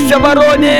радуйся, вороне!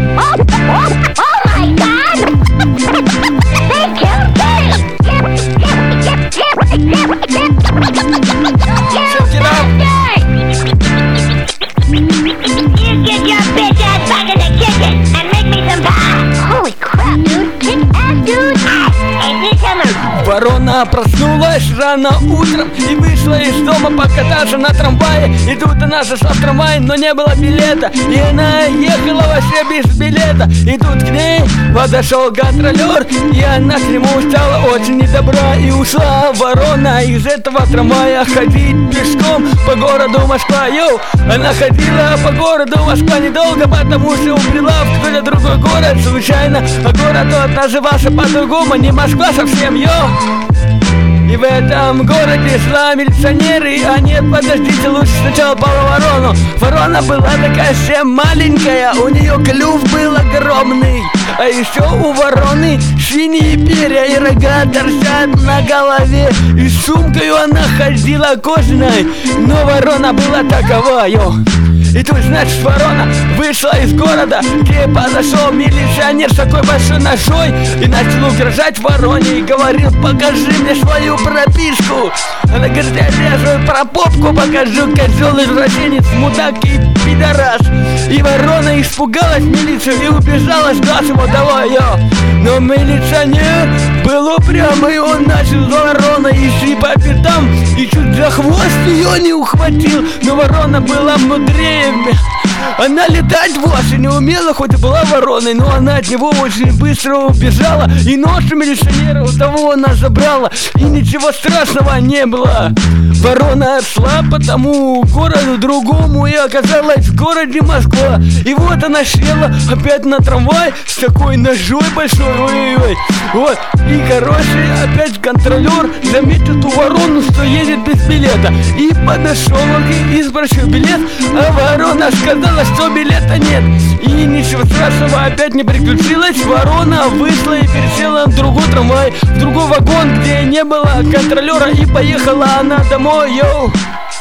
Ворона проснулась рано утром и вышла из дома покататься на трамвае. И тут она зашла в трамвай, но не было билета, и она ехала вообще без билета. И тут к ней подошел контролер, и она к нему стала очень недобра. И ушла ворона из этого трамвая ходить пешком по городу Москва. Йоу! Она ходила по городу Москва недолго, потому что убрела в какой-то другой город случайно. А город тот назывался по-другому, не Москва совсем, йоу! И в этом городе шла милиционеры. А нет, подождите, лучше сначала по ворону. Ворона была такая совсем маленькая, у нее клюв был огромный. А еще у вороны синие перья и рога торчат на голове. И с сумкой она ходила кожаной, но ворона была такова, йо. И тут, значит, ворона вышла из города, где подошел милиционер с такой большой ножой и начал угрожать вороне и говорил: покажи мне свою прописку. Она говорит: я свою пропопку покажу, козел, извращенец, мудак и пидорас. И ворона испугалась милицию и убежала, с глаз ему дала, йо. Но милиционер был упрямый, он начал за вороной идти по пятам и чуть за хвост ее не ухватил. Но ворона была мудрее. Она летать вовсе не умела, хоть и была вороной, но она от него очень быстро убежала. И нож у милиционера у того она забрала, и ничего страшного не было. Ворона шла по тому городу другому и оказалась в городе Москва. И вот она села опять на трамвай с такой ножой большой, ой-ой-ой. Вот, и короче, опять контролер заметил ту ворону, что едет без билета. И подошел он и спросил билет, а ворона сказала, что билета нет. И ничего страшного опять не приключилось. Ворона вышла и пересела в другой трамвай, в другой вагон, где не было контролера, и поехала она домой, йоу.